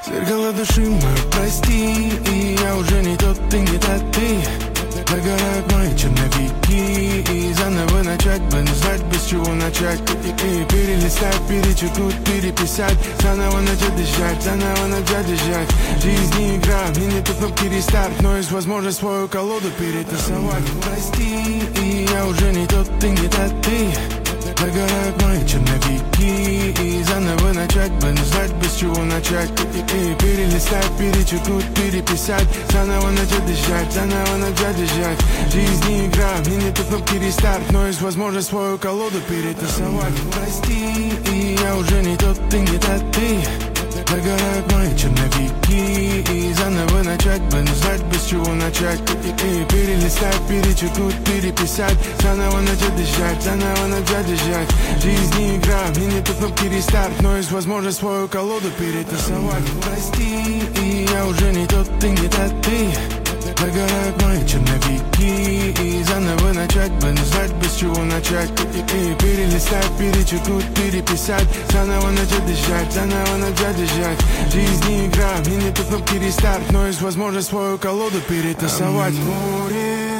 Зеркало души мой, прости, и я уже не тот, ты не та ты. Догорают мои черновики, и заново начать бы, не знать, без чего начать. И перелистать, перечеркнуть, переписать, заново начать дышать, заново начать дышать. Жизнь не игра, мне не тут кнопки рестарт, но есть возможность свою колоду перетасовать. Прости, и я уже не тот, ты не та ты. Догорают мои черновики, и заново начать бы, не знать, без чего начать. И перелистать, перечеркнуть, переписать, заново начать дышать, заново начать дышать. Жизнь не игра, мне не тут кнопки рестарт, но есть возможность свою колоду перетасовать. Прости, и я уже не тот, ты не та ты. Догорают мои черновики, и заново начать бы, не знать, без чего начать. И перелистать, перечеркнуть, переписать, заново начать дышать, заново начать дышать. Жизнь не игра, мне не тут кнопки рестарт, но есть возможность свою колоду перетасовать. Прости, и я уже не тот, ты не та ты. Догорают мои черновики, и заново начать бы, не знать, без чего начать. И перелистать, перечеркнуть, переписать, заново начать дышать, заново начать дышать. Жизнь не игра, мне не тут кнопки рестарт, но есть возможность свою колоду перетасовать. Море